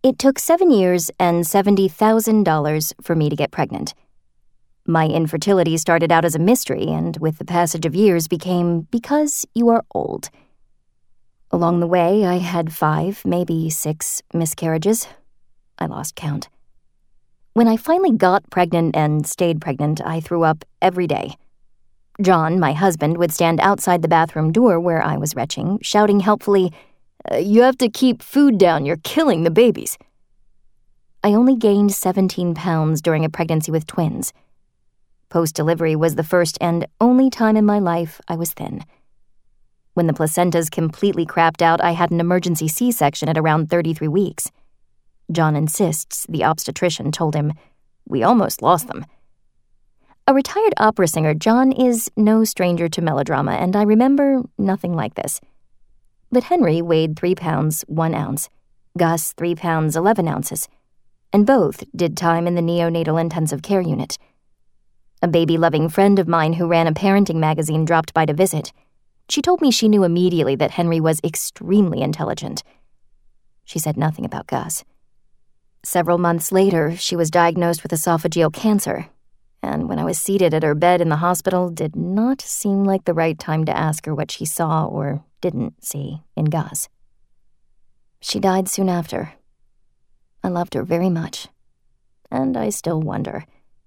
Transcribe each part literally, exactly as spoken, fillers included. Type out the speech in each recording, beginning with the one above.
It took seven years and seventy thousand dollars for me to get pregnant. My infertility started out as a mystery and with the passage of years became because you are old. Along the way, I had five, maybe six miscarriages. I lost count. When I finally got pregnant and stayed pregnant, I threw up every day. John, my husband, would stand outside the bathroom door where I was retching, shouting helpfully, uh, "You have to keep food down, you're killing the babies." I only gained seventeen pounds during a pregnancy with twins. Post-delivery was the first and only time in my life I was thin. When the placentas completely crapped out, I had an emergency C-section at around thirty-three weeks. John insists, the obstetrician told him, "We almost lost them." A retired opera singer, John is no stranger to melodrama, and I remember nothing like this. But Henry weighed three pounds, one ounce, Gus three pounds, eleven ounces, and both did time in the neonatal intensive care unit. A baby-loving friend of mine who ran a parenting magazine dropped by to visit. She told me she knew immediately that Henry was extremely intelligent. She said nothing about Gus. Several months later, she was diagnosed with esophageal cancer, and when I was seated at her bed in the hospital, did not seem like the right time to ask her what she saw or didn't see in Gus. She died soon after. I loved her very much, and I still wonder.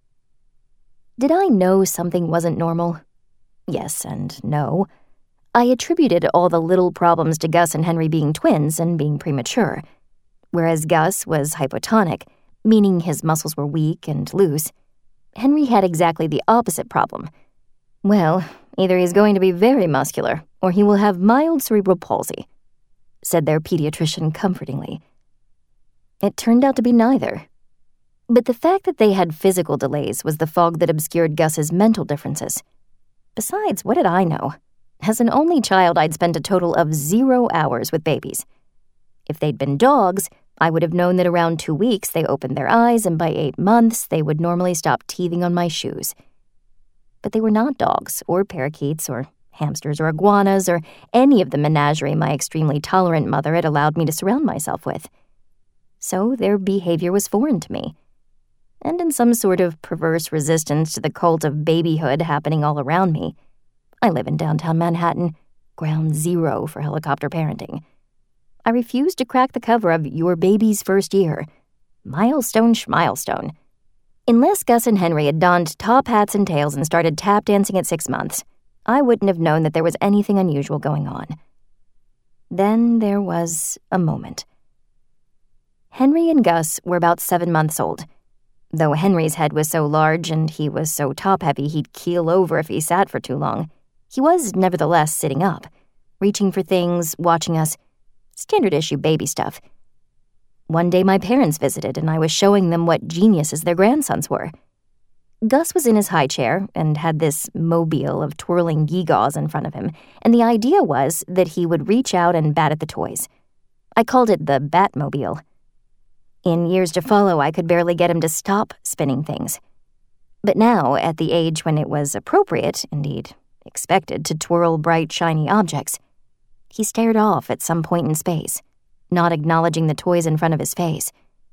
Did I know something wasn't normal? Yes and no. I attributed all the little problems to Gus and Henry being twins and being premature. Whereas Gus was hypotonic, meaning his muscles were weak and loose, Henry had exactly the opposite problem. Well, either he's going to be very muscular, or he will have mild cerebral palsy, said their pediatrician comfortingly. It turned out to be neither. But the fact that they had physical delays was the fog that obscured Gus's mental differences. Besides, what did I know? As an only child, I'd spent a total of zero hours with babies. If they'd been dogs, I would have known that around two weeks they opened their eyes, and by eight months they would normally stop teething on my shoes. But they were not dogs, or parakeets, or hamsters, or iguanas, or any of the menagerie my extremely tolerant mother had allowed me to surround myself with. So their behavior was foreign to me. And in some sort of perverse resistance to the cult of babyhood happening all around me, I live in downtown Manhattan, ground zero for helicopter parenting. I refused to crack the cover of Your Baby's First Year. Milestone schmilestone. Unless Gus and Henry had donned top hats and tails and started tap dancing at six months, I wouldn't have known that there was anything unusual going on. Then there was a moment. Henry and Gus were about seven months old. Though Henry's head was so large and he was so top-heavy he'd keel over if he sat for too long, he was nevertheless sitting up, reaching for things, watching us, standard-issue baby stuff. One day my parents visited and I was showing them what geniuses their grandsons were. Gus was in his high chair and had this mobile of twirling gewgaws in front of him, and the idea was that he would reach out and bat at the toys. I called it the Batmobile. In years to follow, I could barely get him to stop spinning things. But now, at the age when it was appropriate, indeed expected, to twirl bright, shiny objects, he stared off at some point in space, not acknowledging the toys in front of his face.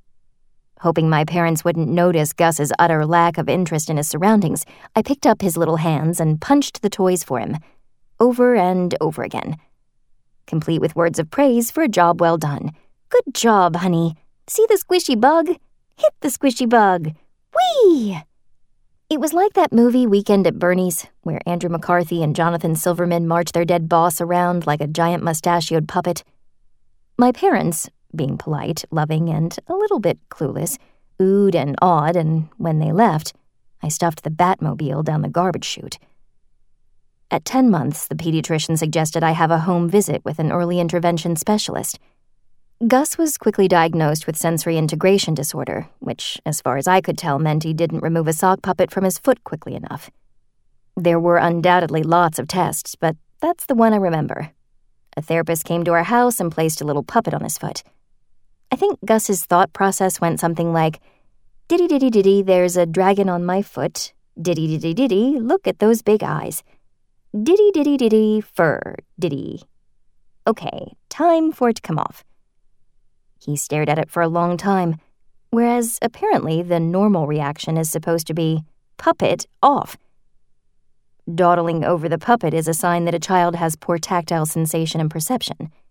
Hoping my parents wouldn't notice Gus's utter lack of interest in his surroundings, I picked up his little hands and punched the toys for him, over and over again, complete with words of praise for a job well done. "Good job, honey. See the squishy bug? Hit the squishy bug. Whee!" It was like that movie Weekend at Bernie's, where Andrew McCarthy and Jonathan Silverman march their dead boss around like a giant mustachioed puppet. My parents, being polite, loving, and a little bit clueless, oohed and awed, and when they left, I stuffed the Batmobile down the garbage chute. At ten months, the pediatrician suggested I have a home visit with an early intervention specialist. Gus was quickly diagnosed with sensory integration disorder, which, as far as I could tell, meant he didn't remove a sock puppet from his foot quickly enough. There were undoubtedly lots of tests, but that's the one I remember. A therapist came to our house and placed a little puppet on his foot. I think Gus's thought process went something like, "Diddy-diddy-diddy, there's a dragon on my foot. Diddy-diddy-diddy, look at those big eyes. Diddy-diddy-diddy, fur, diddy. Okay, time for it to come off." He stared at it for a long time, whereas apparently the normal reaction is supposed to be, puppet off. Dawdling over the puppet is a sign that a child has poor tactile sensation and perception.